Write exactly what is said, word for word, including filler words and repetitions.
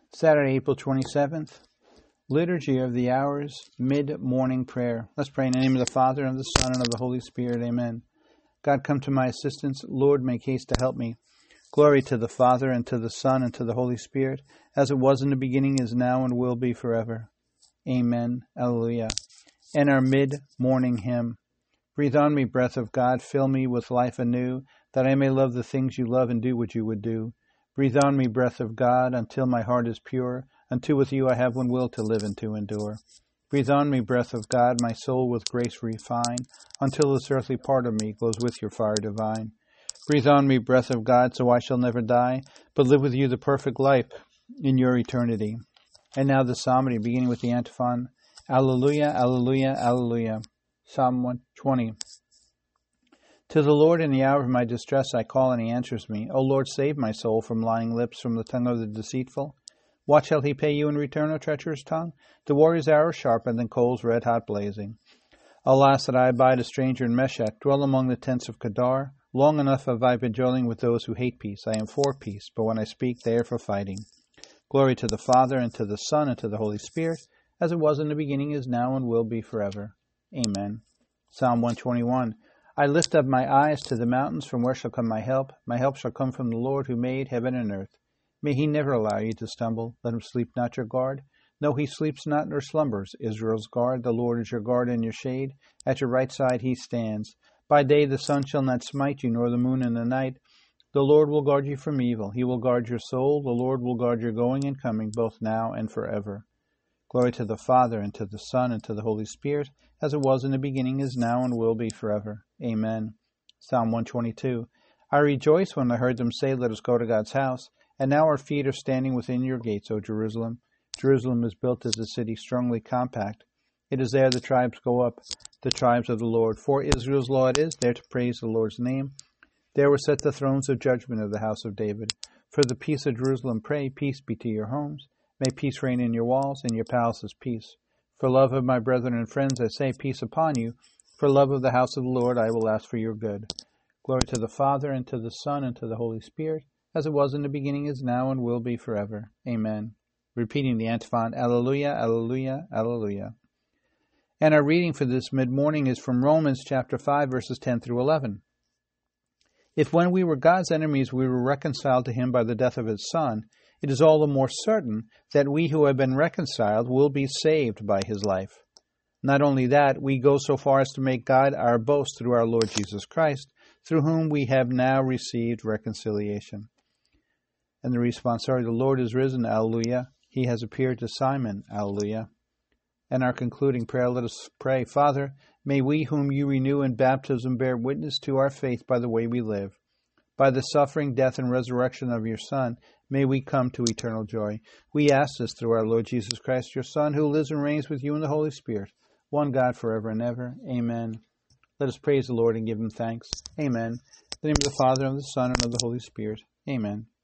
Saturday, April twenty-seventh, Liturgy of the Hours, Mid-Morning Prayer. Let's pray in the name of the Father, and of the Son, and of the Holy Spirit. Amen. God, come to my assistance. Lord, make haste to help me. Glory to the Father, and to the Son, and to the Holy Spirit, as it was in the beginning, is now, and will be forever. Amen. Alleluia. And our mid-morning hymn. Breathe on me, breath of God, fill me with life anew, that I may love the things you love and do what you would do. Breathe on me, breath of God, until my heart is pure, until with you I have one will to live and to endure. Breathe on me, breath of God, my soul with grace refine, until this earthly part of me glows with your fire divine. Breathe on me, breath of God, so I shall never die, but live with you the perfect life in your eternity. And now the psalmody, beginning with the antiphon. Alleluia, alleluia, alleluia. Psalm one twenty. To the Lord in the hour of my distress I call, and he answers me. O Lord, save my soul from lying lips, from the tongue of the deceitful. What shall he pay you in return, O treacherous tongue? The warrior's arrow sharper than coals red-hot blazing. Alas, that I abide a stranger in Meshech, dwell among the tents of Kedar. Long enough have I been dwelling with those who hate peace. I am for peace, but when I speak, they are for fighting. Glory to the Father, and to the Son, and to the Holy Spirit, as it was in the beginning, is now, and will be forever. Amen. Psalm one twenty-one. I lift up my eyes to the mountains, from where shall come my help? My help shall come from the Lord who made heaven and earth. May he never allow you to stumble. Let him sleep not your guard. No, he sleeps not nor slumbers. Israel's guard, the Lord is your guard and your shade. At your right side he stands. By day the sun shall not smite you, nor the moon in the night. The Lord will guard you from evil. He will guard your soul. The Lord will guard your going and coming, both now and forever. Glory to the Father, and to the Son, and to the Holy Spirit, as it was in the beginning, is now, and will be forever. Amen. Psalm one twenty-two. I rejoiced when I heard them say, let us go to God's house. And now our feet are standing within your gates, O Jerusalem. Jerusalem is built as a city strongly compact. It is there the tribes go up, the tribes of the Lord. For Israel's law it is, there to praise the Lord's name. There were set the thrones of judgment of the house of David. For the peace of Jerusalem pray, peace be to your homes. May peace reign in your walls, and your palaces peace. For love of my brethren and friends, I say peace upon you. For love of the house of the Lord, I will ask for your good. Glory to the Father, and to the Son, and to the Holy Spirit, as it was in the beginning, is now, and will be forever. Amen. Repeating the antiphon, Alleluia, Alleluia, Alleluia. And our reading for this mid-morning is from Romans chapter five, verses ten through eleven. If when we were God's enemies we were reconciled to him by the death of his Son, it is all the more certain that we who have been reconciled will be saved by his life. Not only that, we go so far as to make God our boast through our Lord Jesus Christ, through whom we have now received reconciliation. And the responsory, the Lord is risen, Alleluia. He has appeared to Simon, Alleluia. And our concluding prayer, let us pray. Father, may we whom you renew in baptism bear witness to our faith by the way we live. By the suffering, death, and resurrection of your Son, may we come to eternal joy. We ask this through our Lord Jesus Christ, your Son, who lives and reigns with you in the Holy Spirit, one God forever and ever. Amen. Let us praise the Lord and give him thanks. Amen. In the name of the Father, and of the Son, and of the Holy Spirit. Amen.